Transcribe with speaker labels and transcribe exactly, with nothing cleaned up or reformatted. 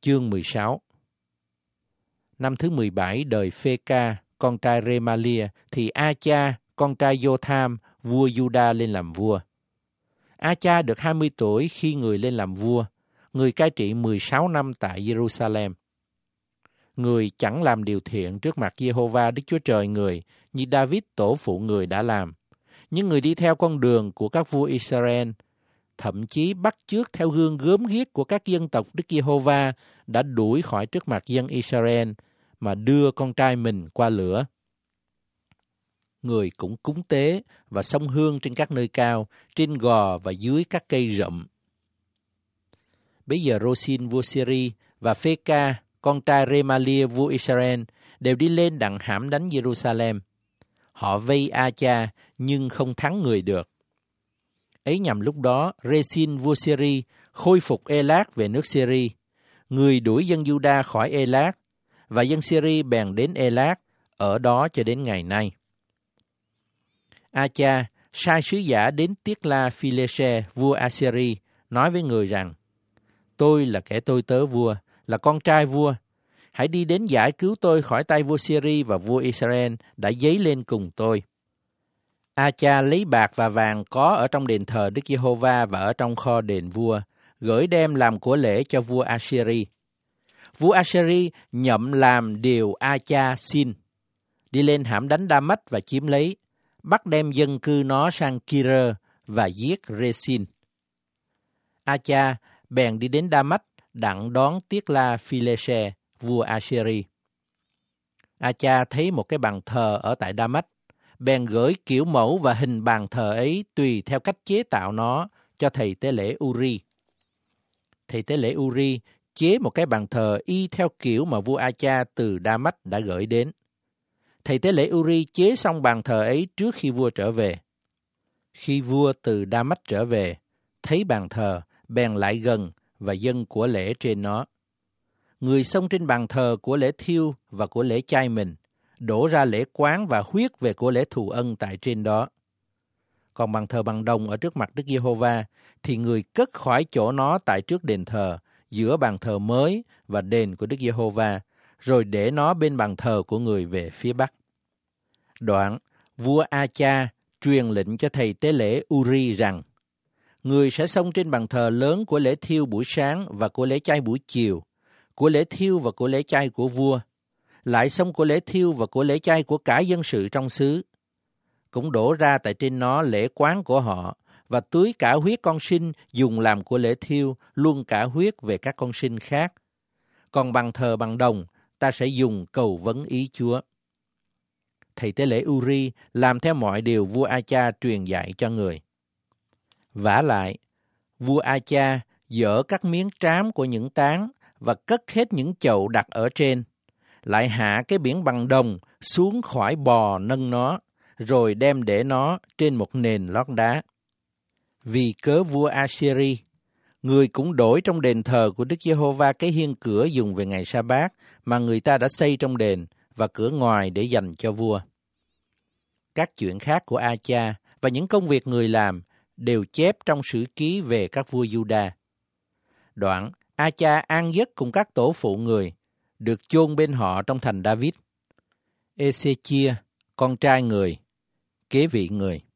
Speaker 1: Chương mười sáu. Năm thứ mười bảy đời Phê-ca, con trai Remalia, thì A-cha, con trai Jotham, vua Juda lên làm vua. A-cha được hai mươi tuổi khi người lên làm vua, người cai trị mười sáu năm tại Jerusalem. Người chẳng làm điều thiện trước mặt Giê-hô-va Đức Chúa Trời người, như David tổ phụ người đã làm. Nhưng người đi theo con đường của các vua Israel, thậm chí bắt chước theo gương gớm ghiếc của các dân tộc Đức Giê-hô-va đã đuổi khỏi trước mặt dân Israel mà đưa con trai mình qua lửa. Người cũng cúng tế và xông hương trên các nơi cao, trên gò và dưới các cây rậm. Bây giờ Rô-xin vua Syri và Phê-ca, con trai Remalia vua Israel, đều đi lên đặng hãm đánh Jerusalem. Họ vây A-cha nhưng không thắng người được. Ấy nhằm lúc đó, Rê-xin vua Syri khôi phục Ê-lát về nước Syri. Người đuổi dân Juda khỏi Ê-lát, và dân Syri bèn đến Ê-lát, ở đó cho đến ngày nay. A-cha sai sứ giả đến Tiết-la-phi-lê-sê, vua Assyri, nói với người rằng: Tôi là kẻ tôi tớ vua, là con trai vua. Hãy đi đến giải cứu tôi khỏi tay vua Syri và vua Israel đã dấy lên cùng tôi. A-cha lấy bạc và vàng có ở trong đền thờ Đức Giê-hô-va và ở trong kho đền vua, gửi đem làm của lễ cho vua Assyri. Vua Assyri nhậm làm điều A-cha xin, đi lên hãm đánh Đa-mách và chiếm lấy, bắt đem dân cư nó sang Ki-rơ và giết Rê-xin. A-cha bèn đi đến Đa-mách đặng đón Tiết-la-phi-lê-sê, vua Assyri. A-cha thấy một cái bàn thờ ở tại Đa-mách, bèn gửi kiểu mẫu và hình bàn thờ ấy tùy theo cách chế tạo nó cho thầy tế lễ Uri. Thầy tế lễ Uri chế một cái bàn thờ y theo kiểu mà vua A-cha từ Đa-mách đã gửi đến. Thầy tế lễ Uri chế xong bàn thờ ấy trước khi vua trở về. Khi vua từ Đa-mách trở về, thấy bàn thờ, bèn lại gần và dâng của lễ trên nó. Người xông trên bàn thờ của lễ thiêu và của lễ chay mình, đổ ra lễ quán và huyết về của lễ thù ân tại trên đó. Còn bàn thờ bằng đồng ở trước mặt Đức Giê-hô-va, thì người cất khỏi chỗ nó tại trước đền thờ, giữa bàn thờ mới và đền của Đức Giê-hô-va, rồi để nó bên bàn thờ của người về phía bắc. Đoạn, vua A-cha truyền lệnh cho thầy tế lễ Uri rằng: Người sẽ xông trên bàn thờ lớn của lễ thiêu buổi sáng và của lễ chay buổi chiều, của lễ thiêu và của lễ chay của vua, lại xông của lễ thiêu và của lễ chay của cả dân sự trong xứ. Cũng đổ ra tại trên nó lễ quán của họ, và tưới cả huyết con sinh dùng làm của lễ thiêu, luôn cả huyết về các con sinh khác. Còn bàn thờ bằng đồng, ta sẽ dùng cầu vấn ý Chúa. Thầy tế lễ Uri làm theo mọi điều vua A-cha truyền dạy cho người. Vả lại, vua A-cha dỡ các miếng trám của những tán và cất hết những chậu đặt ở trên, lại hạ cái biển bằng đồng xuống khỏi bò nâng nó, rồi đem để nó trên một nền lót đá. Vì cớ vua Assyri, người cũng đổi trong đền thờ của Đức Giê-hô-va cái hiên cửa dùng về ngày sa-bát mà người ta đã xây trong đền, và cửa ngoài để dành cho vua. Các chuyện khác của A-cha và những công việc người làm đều chép trong sử ký về các vua Juda. Đoạn, A-cha an giấc cùng các tổ phụ người, được chôn bên họ trong thành David. Ê-xê-chia, con trai người, kế vị người.